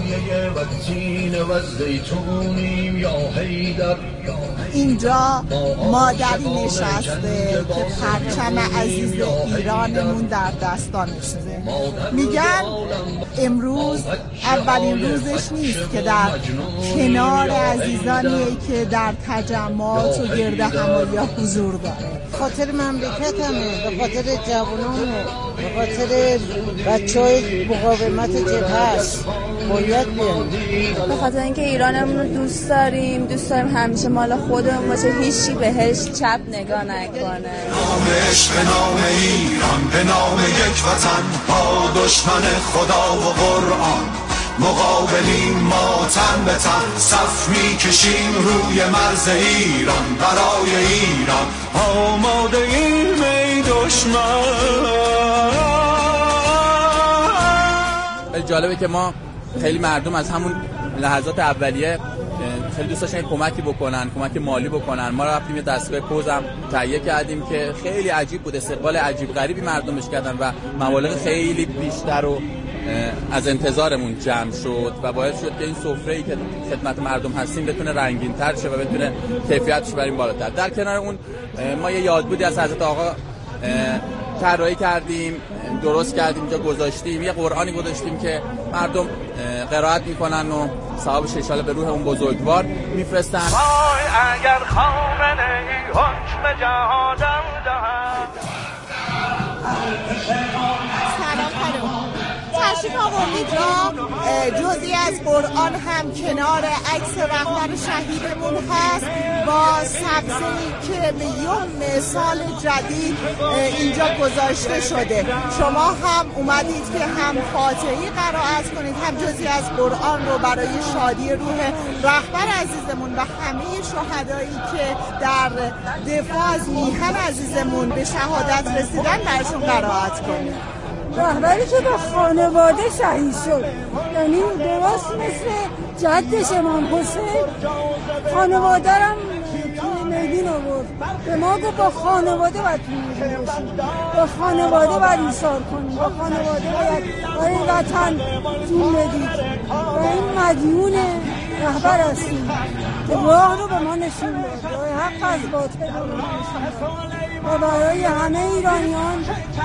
سایه و تین و زیتونیم یا حیدر. اینجا مادری نشسته که پرچم عزیز ایرانمون در دستانشه. میگن امروز اولین روزش نیست که در کنار عزیزانیه که در تجمعات و گرد همایی حضور داره. خاطر مملکتمه، به خاطر جوانامه، به خاطر بچه‌های مقاومت جبهه است. باید بیان. به خاطر اینکه ایرانمون رو دوست داریم همیشه مال خودمون باشه، هیچی بهش چپ نگاه نکنه. نام عشق، نام ایران، به نام یک وطن، با دشمن خدا و قرآن مقابلیم، ما تن به تن صف میکشیم روی مرز ایران، برای ایران آماده ایم ای دشمن. جالبه که ما خیلی مردم از همون لحظات اولیه خیلی دوست داشتن کمکی بکنن، کمک مالی بکنن. ما رفتیم یه دستگاه پوزم تهیه کردیم که خیلی عجیب بود، استقبال عجیب غریبی مردمش کردن و مبالغ خیلی بیشتر و از انتظارمون جمع شد و باعث شد که این سفره‌ای که خدمت مردم هستیم بتونه رنگین‌تر شه و بتونه کیفیتش بریم بالاتر. در کنار اون ما یه یادبودی از حضرت آقا طراحی کردیم، درست کردیم، اینجا گذاشتیم، یه قرآنی گذاشتیم که مردم قرائت میکنن و ثواب شیشاله به روح اون بزرگوار میفرستن. اگر خامنه ای حکم جهادم دهد. تشریف آوردید را جزئی از قرآن هم کنار عکس رهبر شهیدمون هست با سبزه‌ای که به یوم سال جدید اینجا گذاشته شده. شما هم اومدید که هم فاتحی قرائت کنید، هم جزئی از قرآن رو برای شادی روح رهبر عزیزمون و همه شهدایی که در دفاع از میهن عزیزمون به شهادت رسیدن براشون قرائت کنید. رهبری که به خانواده شهید شد، یعنی درست مثل جدش امام حسین خانواده هم میدین آورد. به ما گفت با خانواده باید میدین باشیم، با خانواده باید ایثار کنیم، با خانواده باید برای وطن جون بدید و این مدیون رهبر هستیم که راه رو به ما نشون داد، راه حق از باطل رو به ما نشون داد و برای همه ایرانیان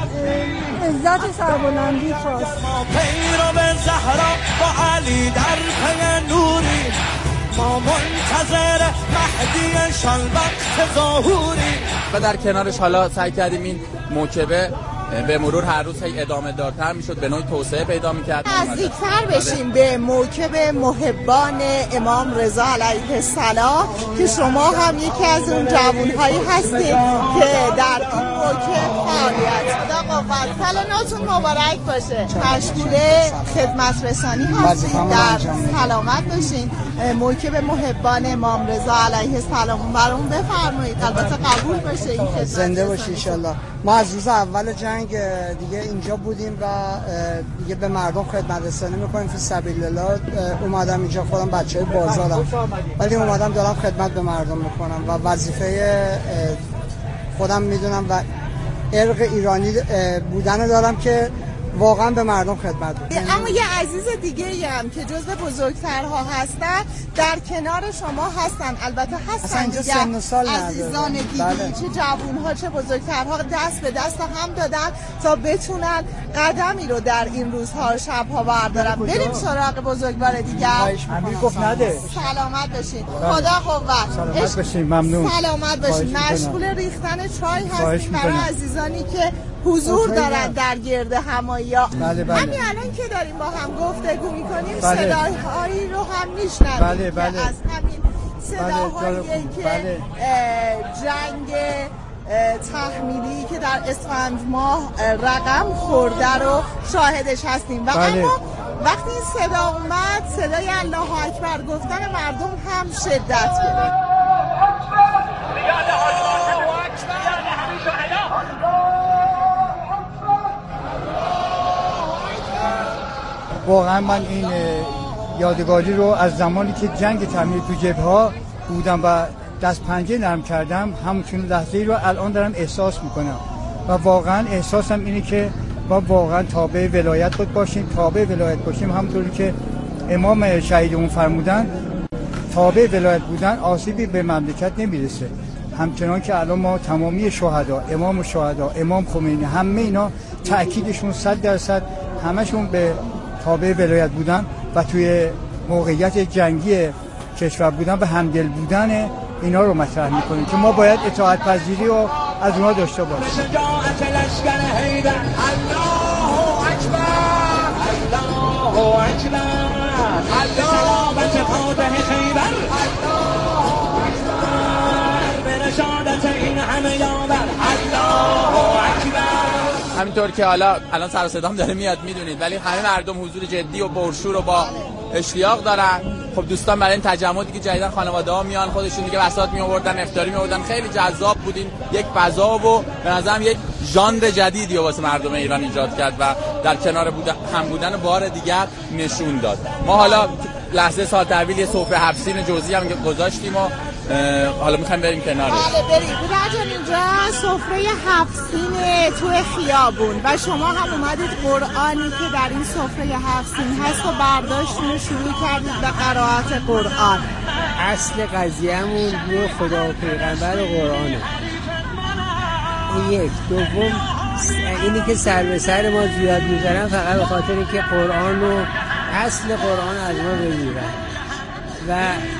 عزت سربلندی خواست. پیرو زهرا با علی در پی نوری، ما منتظر مهدی شان وقت ظهوری. و در کنارش حالا سعی کردیم این موکبه به مرور هر روز ادامه دارتر میشد، به نوعی توسعه پیدا میکرد. نزدیکتر بشیم به موکب محبان امام رضا علیه السلام که شما هم یکی از اون جوانهایی هستید که در این موکب فعالیت. خدا قوت. سالناتون مبارک باشه. مشغول خدمت رسانی هستید، در سلامت باشین. موکب محبان امام رضا علیه السلام برامون بفرمایید. البته قبول بشه این خدمت. زنده باشی ان شاء الله. ما از روز اول جنگ دیگه اینجا بودیم و دیگه به مردم خدمت رسانی میکنیم فی سبیل الله. اومدم اینجا، خودم بچه‌ی بازارم ولی اومدم دارم خدمت به مردم میکنم و وظیفه خودم میدونم و ارق ایرانی بودن دارم که واقعا به مردم خدمت بکنم. اما یه عزیز دیگه هم که جزو بزرگترها هستن در کنار شما هستن، البته هستن دیگه عزیزان دیگه. بله. چه جوانها چه بزرگترها دست به دست هم دادن تا بتونن قدمی رو در این روزها شبها بردارن. بریم سراغ بزرگوار دیگه. امیر گفت نده. سلامت باشین. خدا قوت. سلامت باشین. ممنون. سلامت باشین. مشغول ریختن چای هستیم برای عزیزانی که حضور دارن در گرد همایی ها. بله بله. همین الان که داریم با هم گفتگو میکنیم صداهایی رو هم میشنویم. بله بله. از همین صداهایی که جنگ تحمیلی که در اسفند ماه رقم خورده رو شاهدش هستیم و اما وقتی این صدا اومد، صدای الله اکبر گفتن مردم هم شدت گرفت. واقعا من این یادگاری رو از زمانی که جنگ تحمیل تو جبهه‌ها بودم و دست پنجه نرم کردم، همون لحظه‌ای رو الان دارم احساس میکنم و واقعا احساسم اینه که ما واقعا تابع ولایت خود باشیم، تابع ولایت باشیم، همونطوری که امام شهیدمون فرمودن تابع ولایت بودن آسیبی به مملکت نمیرسه. همچنان که الان ما تمامی شهدا، امام شهدا، امام خمینی، همه اینا تأکیدشون 100% همشون به تابع ولایت بودن و توی موقعیت جنگی کشور بودن و همدل بودن اینا رو مطرح میکنیم که ما باید اطاعت پذیری رو از اونها داشته باشیم. همینطور که الان سر و صدام داره میاد میدونید، ولی همه مردم حضور جدی و پرشور و با اشتیاق دارن. خب دوستان برای این تجمعی که جدیدن خانواده‌ها میان خودشون دیگه بساط میآوردن، افطاری میآوردن، خیلی جذاب بودین. یک فضا و به نظرم یک ژانر جدیدی واسه مردم ایران ایجاد کرد و در کنار هم بودن بار دیگر نشون داد. ما حالا لحظه سال تحویل یه سفره 7 سین جزئی هم گذاشتیم و حالا میخوایم بریم کنارش. بله بریم. بودن اینجا سفره 7 سین تو خیابون و شما هم اومدید قرآنی که در این سفره 7 سین هست و برداشتین و شروع کردید به قرائت قرآن. اصل قضیه‌مون رو خدا و پیغمبر و قرآنه. یک. دوم اینی که سر به سر ما زیاد میذارن فقط به خاطر اینکه قرآن و اصل قرآن از ما بگیرن و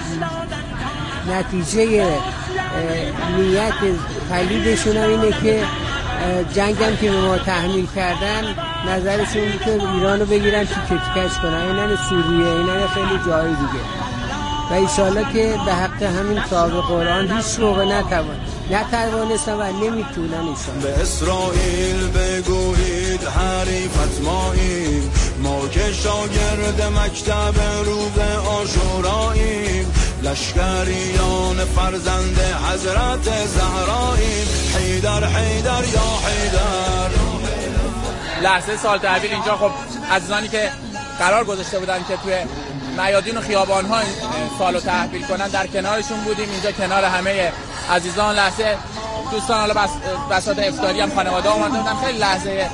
نتیجه نیت پلیدشون هم اینه که جنگم که به ما تحمیل کردن نظرشون که ایران رو بگیرن تیکه تیکش کنن، اینن سوریه، اینن خیلی جای دیگه و ایشالله که به حق همین صاحب قرآن هیچ موقع نتوانستن و نمیتونن ایشان. به اسرائیل بگویید حریفت ماییم، ما که شاگرد مکتب روز عاشوراییم، لشکریان فرزند حضرت زهراییم، حیدر حیدر یا حیدر. لحظه سال تحویل اینجا خب عزیزانی که قرار گذاشته بودن که توی میادین و خیابان‌ها سالو تحویل کنن در کنارشون بودیم. اینجا کنار همه عزیزان لحظه دوستان حالا بساط افطاری هم خانواده اومده بودن. خیلی لحظه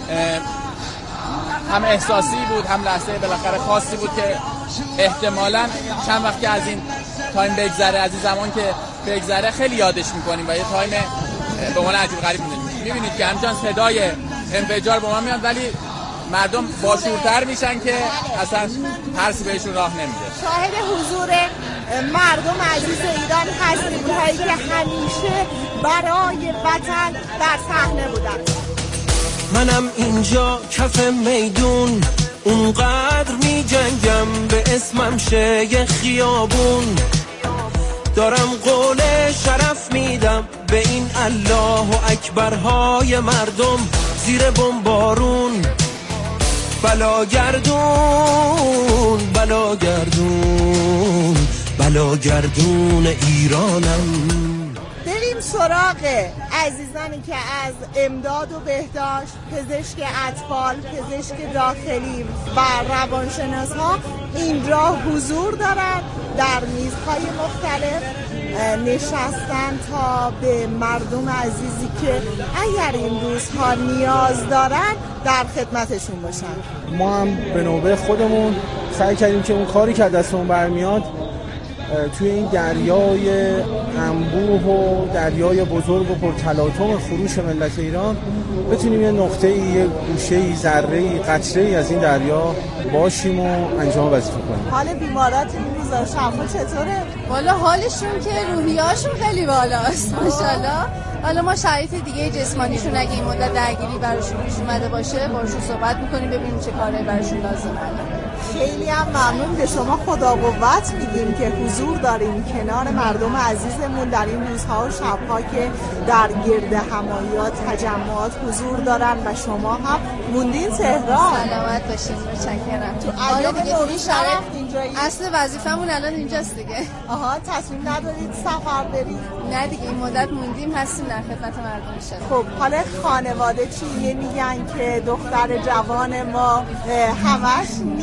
هم احساسی بود، هم لحظه بالاخره خاصی بود که احتمالاً چند وقت که از این تایم بگذره، از این زمان که بگذره خیلی یادش می‌کنیم و یه تایم به عنوان عجیب غریب می‌بینید که همچنان صدای انفجار به ما میاد ولی مردم باشورتر میشن که اصلا ترسی بهشون راه نمیده. شاهد حضور مردم عزیز ایران هستیم، هایی که همیشه برای وطن در صحنه بودن. منم اینجا کف میدون اونقدر می جنگم به اسمم شه خیابون، دارم قول شرف میدم به این الله و اکبرهای مردم زیر بمبارون. بلاگردون بلاگردون بلاگردون ایرانم. بریم سراغ عزیزانی که از امداد و بهداشت، پزشک اطفال، پزشک داخلی و روانشناس ها اینجا حضور دارند، در میزهای مختلف نشستن تا به مردم عزیزی که اگر این روزها نیاز دارن در خدمتشون باشن. ما هم به نوبه خودمون سعی کردیم که اون کاری که دستمون برمیاد توی این دریای انبوه و دریای بزرگ و پرتلاطم فروش ملت ایران بتونیم یه نقطه‌ای، یه گوشه‌ای، ذره‌ای، قطره‌ای از این دریا باشیم و انجام وظیفه کنیم. حال بیمارات این روزا شما چطوره؟ والا حالشون که روحیه‌اشون خیلی بالاست ماشاءالله. حالا ما شرایط دیگه جسمانیشون اگه این مدت درگیری براشون پیش اومده باشه باشون صحبت می‌کنیم ببینیم چه کارایی براشون لازمه. خیلی هم ممنون، به شما خدا قوت میگیم که حضور داریم کنار مردم عزیزمون در این روزها و شبها که در گرد هماییات تجمعات حضور دارن و شما هم موندین تهران. سلامت باشین، متشکرم. تو ایام نوروز شرف اینجایی؟ اصل وظیفمون الان اینجاست دیگه. آها، تصمیم ندارید سفر برید؟ نه دیگه، این مدت موندیم هستیم در خدمت مردم شد. خب حالا خانواده چی میگن که دختر جوان ما همش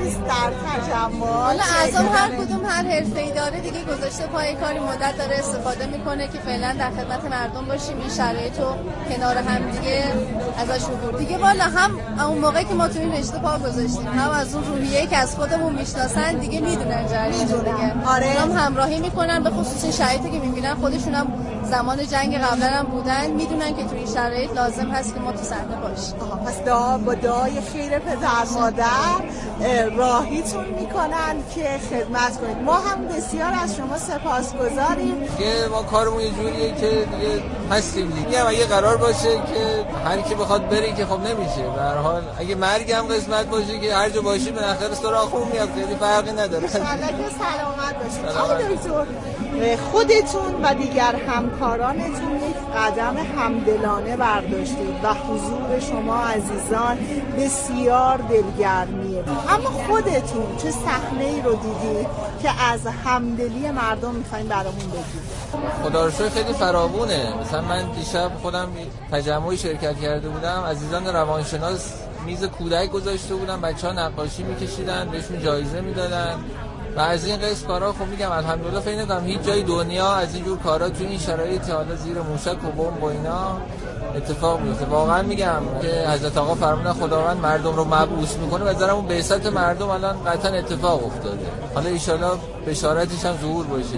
نیست در تجمع. حالا اعضا هر کدوم هر حرفه‌ای داره دیگه گذاشته پای کاری مدت داره استفاده میکنه که فعلا در خدمت مردم باشیم، این شرایط رو کنار هم دیگه ازش عبور. دیگه والا هم اون موقعی که ما تو این رشته پا گذاشتیم، هم از اون روحیه‌ای که از خودمون میشناسن دیگه میدونن جریان دیگه. آره. هم همراهی میکنن، به خصوص این شرایطی که میبینن خودشون هم زمان جنگ قبلا هم بودن، میدونن که تو این شرایط لازم هست که ما تو صحنه باشیم. پس با دعای خیر پدر مادر راهیتون میکنن که خدمت کنید. ما هم بسیار از شما سپاسگزاریم که ما کارمون یه جوریه که دیگه هستیم دیگه. اگه قرار باشه که هر کی بخواد بره که خب نمیشه. به هر حال اگه مرگ هم قسمت باشه که هر جا باشی بالاخره سراغمون میاد، خیلی فرقی نداره. ان شاءالله که سلامت باشید. آقای دکتر، خودتون و دیگر همکارانتون یک قدم همدلانه برداشتید و حضور شما عزیزان بسیار دلگرمیه. اما خودتون چه صحنه‌ای رو دیدید که از همدلی مردم می‌خواید برامون بگید؟ خدا رو شکر خیلی فراوونه. مثلا من دیشب خودم تجمعی شرکت کرده بودم، عزیزان روانشناس میز کودک گذاشته بودن، بچه‌ها نقاشی می‌کشیدن، بهشون جایزه میدادن و از این قصه کارا خب میگم الحمدلله فکر نمی‌کنم هیچ جای دنیا از این جور کارا تو این شرایط حالا زیر موشک و بمب و اینا اتفاق میفته. واقعا میگم که حضرت آقا فرمودن خداوند مردم رو مبعوث میکنه و نظرم اون بعثت مردم الان قطعا اتفاق افتاده. حالا ان شاءالله بشارتش هم ظهور باشه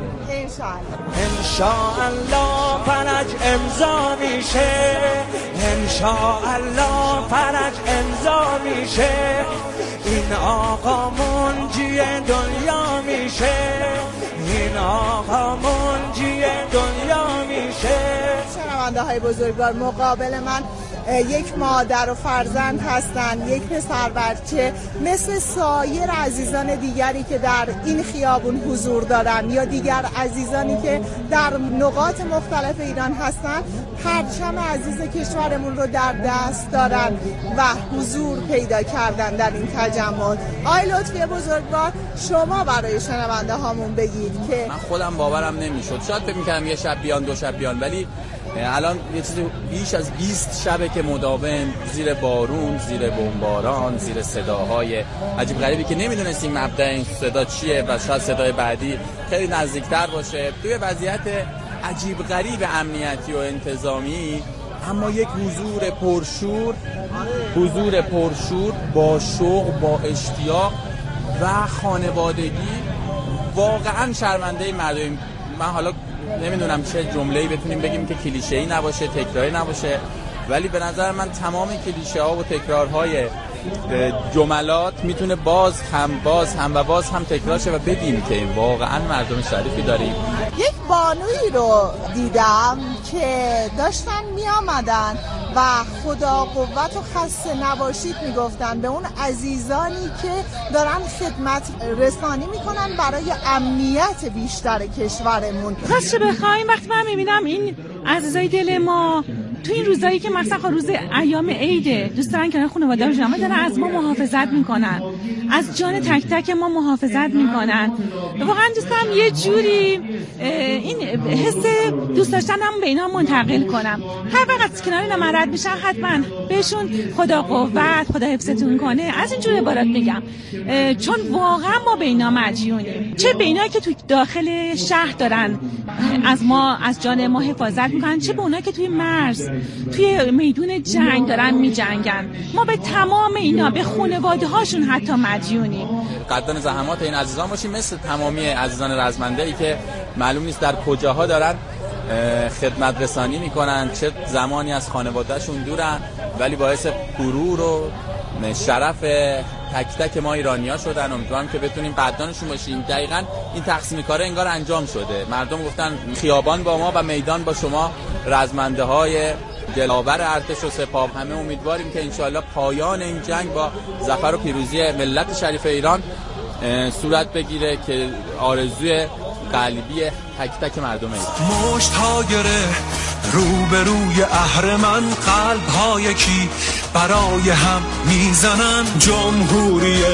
ان شاءالله فرج امضا میشه، ان شاءالله فرج امضا میشه، این آقا منجی دنیا میشه، این آقا منجی دنیا میشه. شنونده های بزرگوار، مقابل من یک مادر و فرزند هستند، یک پسر بچه، مثل سایر عزیزان دیگری که در این خیابون حضور دارن یا دیگر عزیزانی که در نقاط مختلف ایران هستند، پرچم عزیز کشورمون رو در دست دارن و حضور پیدا کردن در این تجمع. آقای لطفی بزرگوار، شما برای شنونده هامون بگید که من خودم باورم نمیشد. شاید فکر می‌کردم یه شب بیان دو شب بیان، ولی الان یه چیز بیش از 20 شبه که مداوم زیر بارون، زیر بمباران، زیر صداهای عجیب غریبی که نمیدونستیم مبدأ این صدا چیه و شاید صدای بعدی خیلی نزدیکتر باشه، توی وضعیت عجیب غریب امنیتی و انتظامی، اما یک حضور پرشور با شوق، با اشتیاق و خانوادگی. واقعا شرمنده مردم. من حالا نمیدونم چه جمله‌ای بتونیم بگیم که کلیشه‌ای نباشه، تکراری نباشه، ولی به نظر من تمام کلیشه‌ها و تکرارهای جملات میتونه باز هم تکرار شه و بدیم که واقعا مردم شریفی داریم. یک بانویی رو دیدم که داشتن میامدن و خدا قوت و خسته نباشید میگفتن به اون عزیزانی که دارن خدمت رسانی میکنن برای امنیت بیشتر کشورمون. راستش بخوایم وقتی من میبینم این عزیزای دل ما تو این روزایی که مثلا روز ایام عیده دوست دارن که خانواده رو جمع دارن از ما محافظت میکنن، از جان تک تک ما محافظت میکنن. واقعا دوست دارم یه جوری این حس دوست داشتنم به اینا منتقل کنم. هر وقت کنار اینا رد میشن حتما بهشون خدا قوت، خدا حفظتون کنه، از این جور عبارات میگم، چون واقعا ما به اینا مدیونیم. چه به اینا که تو داخل شهر دارن از ما، از جان ما حفاظت میکنن، چه به اونا که توی مرز، توی میدون جنگ دارن میجنگن. ما به تمام اینا، به خانواده هاشون حتی مدیونیم. قدردان زحمات این عزیزان باشیم، مثل تمامی عزیزان رزمنده‌ای که معلوم نیست در کجاها دارن خدمت رسانی میکنن، چه زمانی از خانوادهشون دورن، ولی باعث غرور و شرف تک تک ما ایرانی‌ها شدن. امیدوارم که بتونیم قدردانشون باشیم. دقیقاً این تقسیم کاره انگار انجام شده. مردم گفتن خیابان با ما و میدان با شما رزمنده‌های دلاور ارتش و سپاه. همه امیدواریم که انشالله پایان این جنگ با ظفر و پیروزی ملت شریف ایران صورت بگیره که آرزوی قلبی تک تک مردم ایران. مشت ها گره روبروی اهرمن، قلب ها یکی برای هم میزنن. جمهوری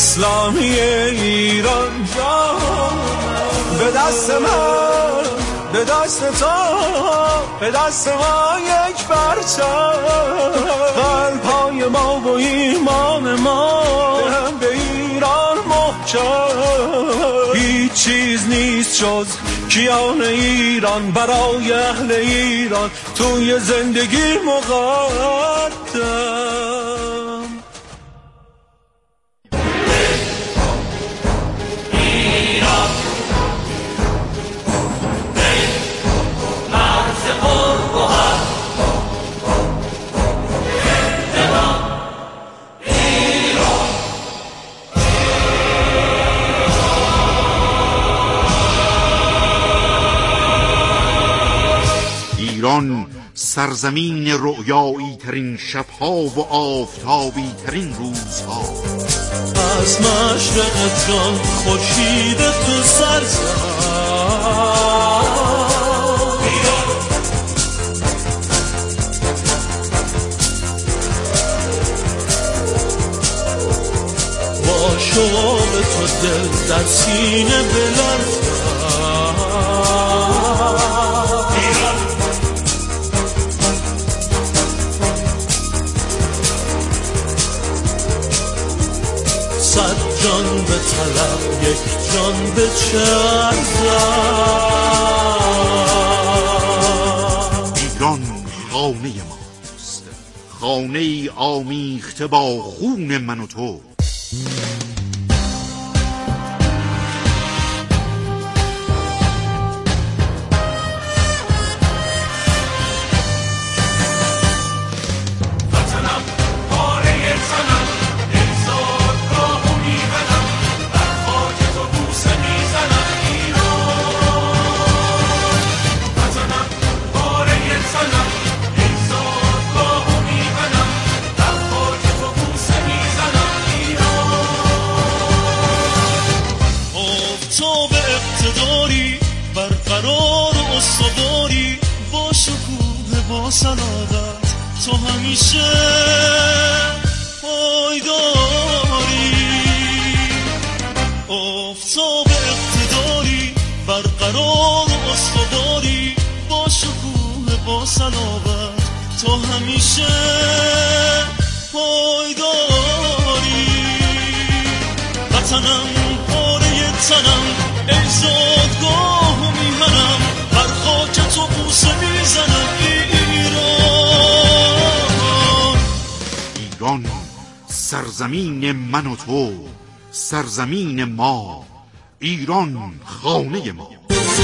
اسلامی ایران جان به دست من به دست تو، به دست ما یک پرچم، قلب‌های ما و ایمان ما هم به ایران محکم. هیچ چیز نیست جز کیان ایران برای اهل ایران توی زندگی مقدم. ایران سرزمین رؤیایی ترین شبها و آفتابی ترین روزها، از مشرق جان خورشید تو سر زد، با شوق تو دل در سینه بلرزد. صد جان به طلب یک جان به چه ارزد. ایران خانه ماست، خانه ای آمیخته با خون من و تو. صلادت تو همیشه پایداری، آفتاب اقتداری برقرار و استواری، با شکوه با صلابت تو همیشه پایداری. وطنم پاره تنم ای زادگاه و میهنم، بر خاک تو بوسه میزنم. ایران سرزمین من و تو، سرزمین ما، ایران خانه ما.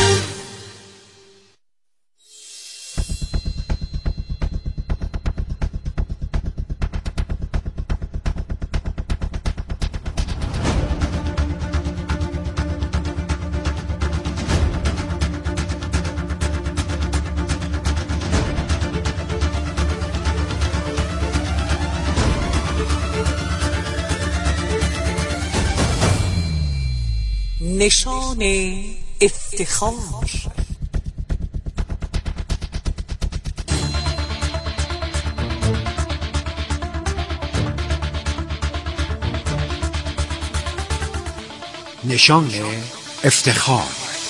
نشان افتخار. نشان افتخار.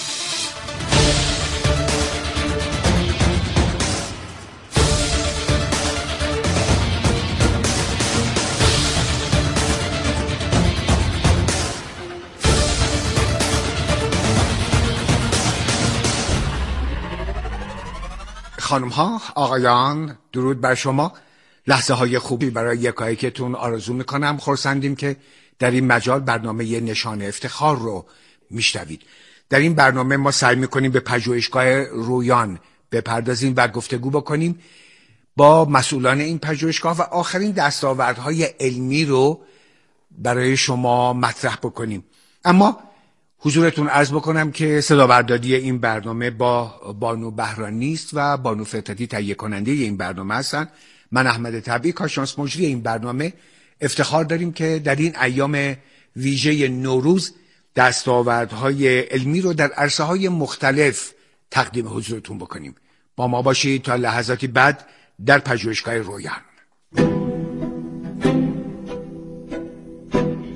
خانم ها، آقایان، درود بر شما. لحظه های خوبی برای یکایکتون آرزو میکنم. خرسندیم که در این مجال برنامه نشان افتخار رو میشنوید. در این برنامه ما سعی میکنیم به پژوهشگاه رویان بپردازیم و گفتگو بکنیم با مسئولان این پژوهشگاه و آخرین دستاوردهای علمی رو برای شما مطرح بکنیم. اما حضورتون عرض بکنم که صدابرداری این برنامه با بانو بهرانی است و بانو فطرتی تهیه کننده این برنامه هستن. من احمد طبیعی کارشناس مجری این برنامه افتخار داریم که در این ایام ویژه نوروز دستاوردهای علمی رو در عرصه‌های مختلف تقدیم حضورتون بکنیم. با ما باشید تا لحظاتی بعد در پژوهشگاه رویان.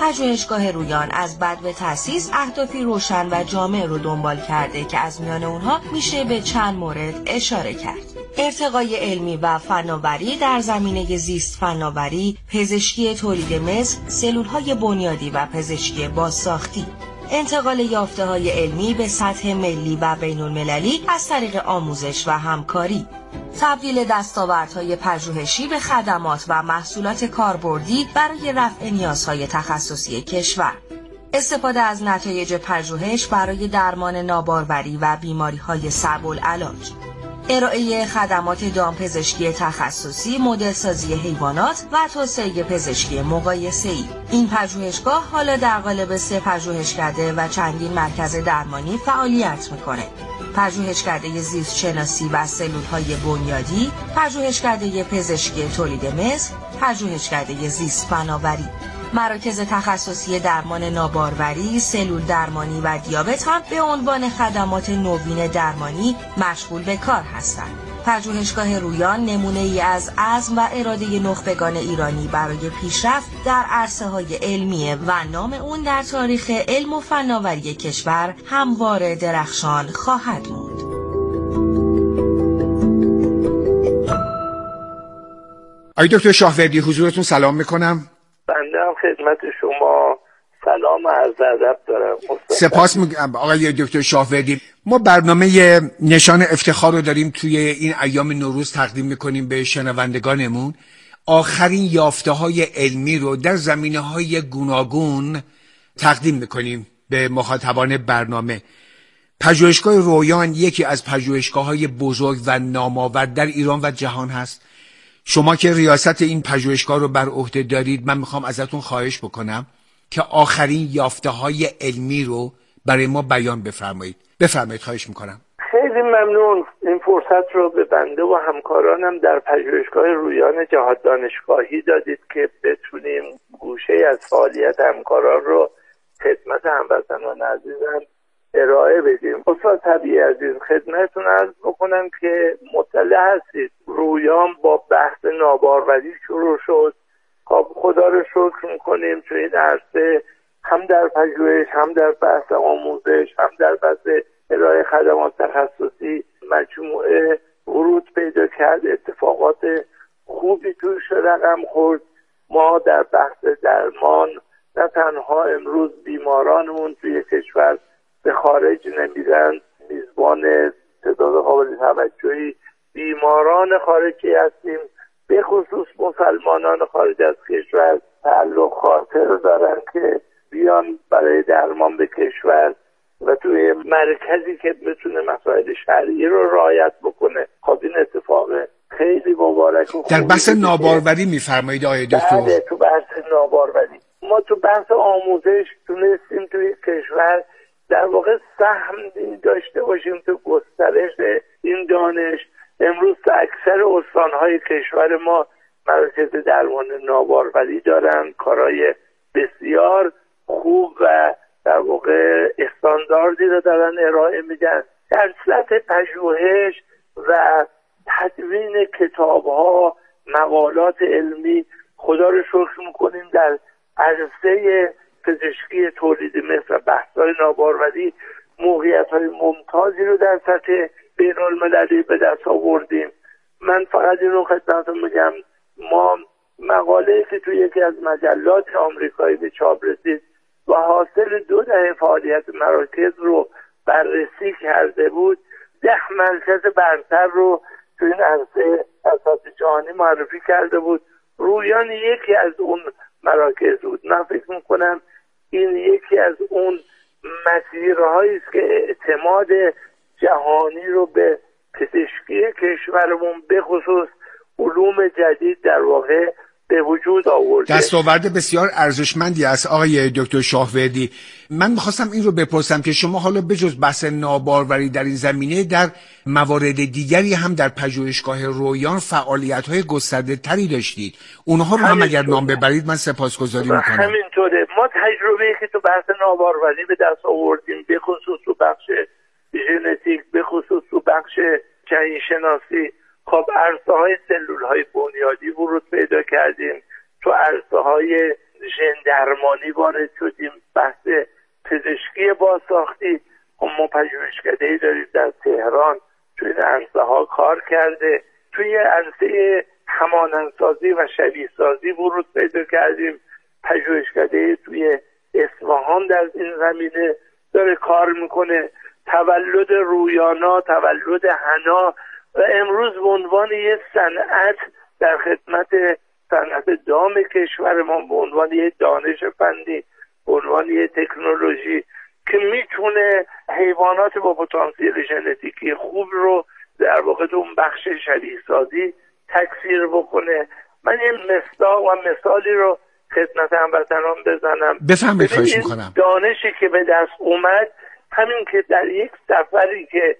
پژوهشگاه رویان از بدو تأسیس اهدافی روشن و جامع رو دنبال کرده که از میان اونها میشه به چند مورد اشاره کرد. ارتقای علمی و فناوری در زمینه زیست فناوری، پزشکی تولید مثل، سلولهای بنیادی و پزشکی بازساختی. انتقال یافته‌های علمی به سطح ملی و بین‌المللی از طریق آموزش و همکاری. تبدیل دستاوردهای پژوهشی به خدمات و محصولات کاربردی برای رفع نیازهای تخصصی کشور. استفاده از نتایج پژوهش برای درمان ناباروری و بیماری‌های صعب العلاج. ارائه خدمات دامپزشکی تخصصی، مدلسازی حیوانات و توسعه پزشکی مقایسه‌ای. این پژوهشگاه حالا در قالب 3 پژوهشکده و چندین مرکز درمانی فعالیت می‌کنه. پژوهشکده زیست شناسی و سلول‌های بنیادی، پژوهشکده پزشکی تولید مثل، پژوهشکده زیست فناوری. مراکز تخصصی درمان ناباروری، سلول درمانی و دیابت هم به عنوان خدمات نوین درمانی مشغول به کار هستند. پژوهشگاه رویان نمونه‌ای از عزم و اراده نخبگان ایرانی برای پیشرفت در عرصه‌های علمیه و نام اون در تاریخ علم و فناوری کشور همواره درخشان خواهد موند. آقای دکتر شاهوردی، حضورتون سلام میکنم. بنده هم خدمت شما سلام و عرض ادب دارم. سپاس میگم آقای دکتر شاهوردی. ما برنامه نشان افتخار رو داریم توی این ایام نوروز تقدیم میکنیم به شنوندگانمون. آخرین یافته‌های علمی رو در زمینه‌های گوناگون تقدیم میکنیم به مخاطبان برنامه. پژوهشگاه رویان یکی از پژوهشگاه‌های بزرگ و نامآور در ایران و جهان هست. شما که ریاست این پژوهشگاه رو بر عهده دارید، من میخوام ازتون خواهش بکنم که آخرین یافته‌های علمی رو برای ما بیان بفرمایید. بفرمایید، خواهش میکنم. خیلی ممنون این فرصت رو به بنده و همکارانم در پژوهشگاه رویان جهاد دانشگاهی دادید که بتونیم گوشه از فعالیت همکاران رو خدمت هموطنان عزیزم ارائه بدیم. استاد طبیعی عزیز، خدمتتون عرض بکنم که مطلع هستید رویان با بحث ناباروری شروع شد. خب خدا رو شکر میکنیم تو این عرصه هم در پژوهش، هم در بحث آموزش، هم در بحث ارائه خدمات تخصصی مجموعه ورود پیدا کرد. اتفاقات خوبی توش رقم خورد. ما در بحث درمان نه تنها امروز بیمارانمون توی کشور به خارج نمیرن، میزبان تعداد قابل توجهی بیماران خارجی هستیم، به خصوص مسلمانان خارج از کشور تعلق خاطر دارن که بیان برای درمان به کشور و توی مرکزی که بتونه مسائل شرعی رو رعایت بکنه. خب این اتفاق خیلی مبارک و در بحث ناباروری میفرمایید آقای دکتر؟ بله، تو بحث ناباروری ما تو بحث آموزش تونستیم توی کشور در واقع سهم داشته باشیم تو گسترش این دانش. امروز اکثر استانهای کشور ما مراکز درمان ناباروری دارن، کارهای بسیار خوب و در واقع استانداردی رو دارن ارائه میدن. در سطح پژوهش و تدوین کتاب‌ها، مقالات علمی خدا رو شکر میکنیم در عرصه پزشکی تولید مثل بحث‌های ناباروری موقعیت‌های ممتازی رو در سطح بین‌المللی به دست آوردیم. من فقط این رو خدمتتون میگم، ما مقاله‌ای که توی یکی از مجلات آمریکایی به چاپ رسید و حاصل 2 دهه فعالیت مراکز رو بررسی کرده بود، 10 مرکز برتر رو توی این عرصه از سطح جهانی معرفی کرده بود. رویان یکی از اون مراکز بود. من فکر میکنم این یکی از اون مسیرهایی است که اعتماد جهانی رو به پزشکی کشورمون به خصوص علوم جدید در واقع به وجود آورده. دستاورد بسیار ارزشمندی است آقای دکتر شاهوردی. من می‌خواستم این رو بپرسم که شما حالا بجز بحث ناباروری در این زمینه در موارد دیگری هم در پژوهشگاه رویان فعالیت‌های گسترده‌تری داشتید. اونها رو هم اگر نام ببرید من سپاسگزاری می‌کنم. همینطوره. ما تجربه‌ای که تو بحث ناباروری به دست آوردیم، به خصوص تو بخش ژنتیک، به خصوص تو بخش جنین شناسی، خب عرصه‌های سلول‌های بنیادی ورود پیدا کردیم. تو عرصه‌های ژندرمانی وارد شدیم، بحث پزشکی بازساختی. ما پژوهشکده‌ای داریم در تهران توی این عرصه ها کار کرده. توی عرصه همانندسازی و شبیه سازی ورود پیدا کردیم. پژوهشکده‌ای توی اصفهان در این زمینه داره کار میکنه. تولد رویانا، تولد حنا و امروز به عنوان یه صنعت در خدمت صنعت دام کشور ما، به عنوان یه دانش فنی، به عنوان یه تکنولوژی که میتونه حیوانات با پتانسیل ژنتیکی خوب رو در واقع اون بخش شبیه سازی تکثیر بکنه. من یه مصداق و مثالی رو خدمت هموطنان بزنم. بفرمایید، خواهش میکنم. دانشی که به دست اومد همین که در یک سفری که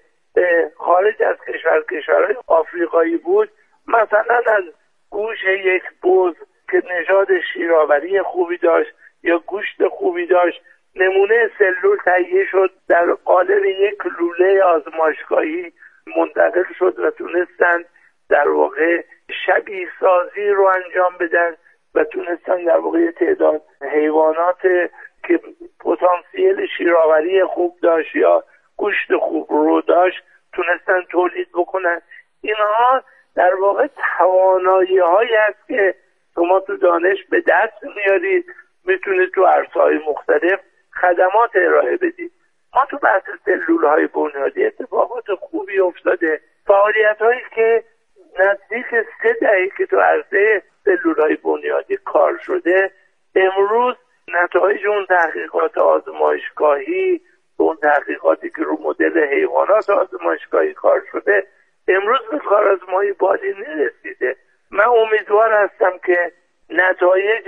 خارج از کشورهای آفریقایی بود، مثلا از گوش یک بز که نژاد شیرآوری خوبی داشت یا گوشت خوبی داشت، نمونه سلول تهیه شد، در قالب یک لوله آزمایشگاهی منتقل شد و تونستن در واقع شبیه سازی رو انجام بدن و تونستن در واقع تعداد حیوانات که پتانسیل شیرآوری خوب داشت یا گوشت خوب رو داشت تونستن تولید بکنن. اینها در واقع توانایی هایی هست که شما تو دانش به دست میارید، میتونید تو عرصه‌های مختلف خدمات ارائه بدید. ما تو بحث سلول های بنیادی اتفاقات خوبی افتاده. فعالیت هایی که نزدیک 3 دهه که تو عرصه سلول های بنیادی کار شده، امروز نتایج اون تحقیقات آزمایشگاهی، اون تحقیقاتی که رو مدل حیوانات آزمایشگاهی کار شده، امروز به کارآزمایی بالینی رسیده. من امیدوار هستم که نتایج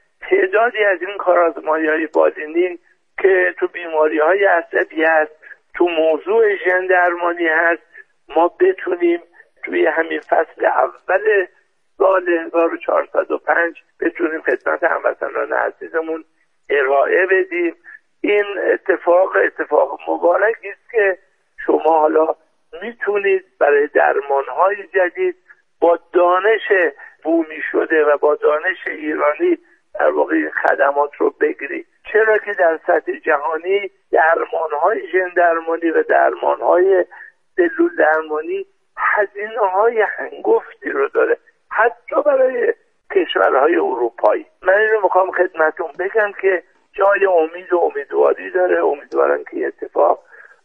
تعدادی از این کارآزمایی‌های بالینی که تو بیماری‌های عصبی هست، تو موضوع ژندرمانی هست، ما بتونیم توی همین فصل اول سال 1405 بتونیم خدمت هموطنان عزیزمون ارائه بدیم. این اتفاق مبارکی است که شما حالا میتونید برای درمان‌های جدید با دانش بومی شده و با دانش ایرانی در واقع خدمات رو بگیرید. چرا که در سطح جهانی درمان‌های ژندرمانی و درمان‌های سلول درمانی هزینه‌های هنگفتی رو داره، حتی برای کشورهای اروپایی. من اینو میخوام خدمتون بگم که جای امید و امیدواری داره. امیدوارم که اتفاق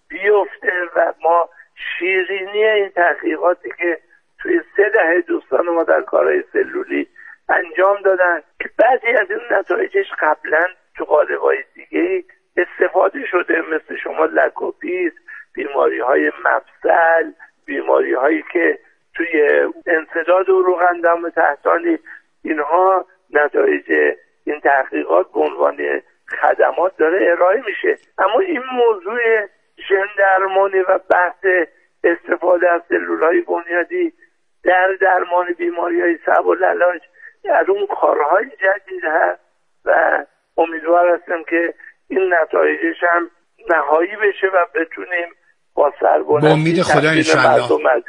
بیفته و ما شیرینی این تحقیقاتی که توی 3 دهه دوستان ما در کارهای سلولی انجام دادن که بعضی از این نتایجش قبلا تو قالب‌های دیگه استفاده شده، مثل شما لکوپیس، بیماری‌های مفصل، بیماری‌هایی که توی انسداد عروق اندام تحتانی، اینها نتایج این تحقیقات به عنوان خدمات داره ارائه میشه. اما این موضوع ژندرمانی و بحث استفاده از سلول‌های بنیادی در درمان بیماری‌های صعب العلاج از اون کارهای جدید هست و امیدوار هستم که این نتایجش هم نهایی بشه و بتونیم با سربلندی با امید خدا انشالله،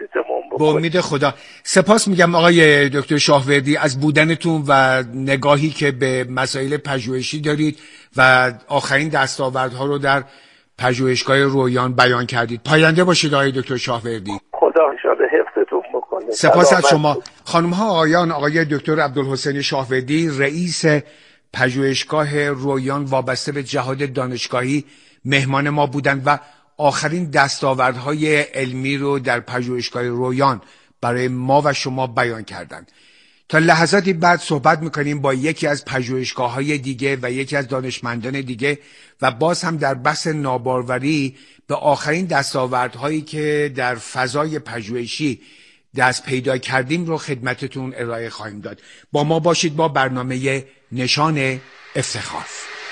با امید خدا. سپاس میگم آقای دکتر شاهوردی از بودنتون و نگاهی که به مسائل پژوهشی دارید و آخرین دستاوردها رو در پژوهشگاه رویان بیان کردید. پاینده باشید آقای دکتر شاهوردی. خدا انشالله حفظتون بکنه. سپاس از شما. خانم ها آقایان، آقای دکتر عبدالحسین شاهوردی رئیس پژوهشگاه رویان وابسته به جهاد دانشگاهی مهمان ما بودند و آخرین دستاوردهای علمی رو در پژوهشگاه رویان برای ما و شما بیان کردند. تا لحظاتی بعد صحبت میکنیم با یکی از پژوهشگاه‌های دیگه و یکی از دانشمندان دیگه و باز هم در بحث ناباروری به آخرین دستاوردهایی که در فضای پژوهشی دست پیدا کردیم رو خدمتتون ارائه خواهیم داد. با ما باشید با برنامه نشان افتخار.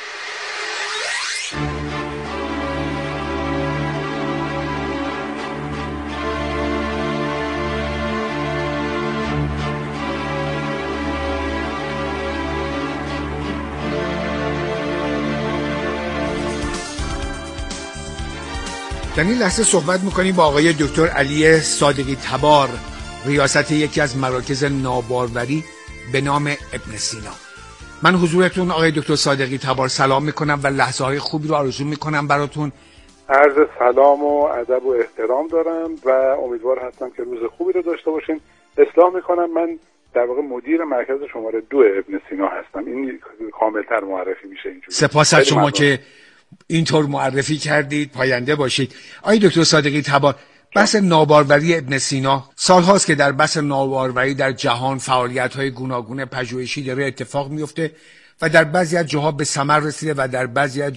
در این لحظه صحبت میکنیم با آقای دکتر علی صادقی تبار، ریاست یکی از مراکز ناباروری به نام ابن سینا. من حضورتون آقای دکتر صادقی تبار سلام میکنم و لحظه های خوبی رو آرزو میکنم براتون. عرض سلام و ادب و احترام دارم و امیدوار هستم که روز خوبی رو داشته باشین. اصلاح میکنم، من در واقع مدیر مرکز شماره 2 ابن سینا هستم. این کاملتر معرفی میشه اینجوری. سپاس از شما که اینطور معرفی کردید. پاینده باشید. آقای دکتر صادقی تبار، بحث ناباروری ابن سینا سالهاست که در بحث ناباروری در جهان فعالیت‌های گوناگون پژوهشی داره اتفاق میفته و در بعضی از جاها به ثمر رسیده و در بعضی از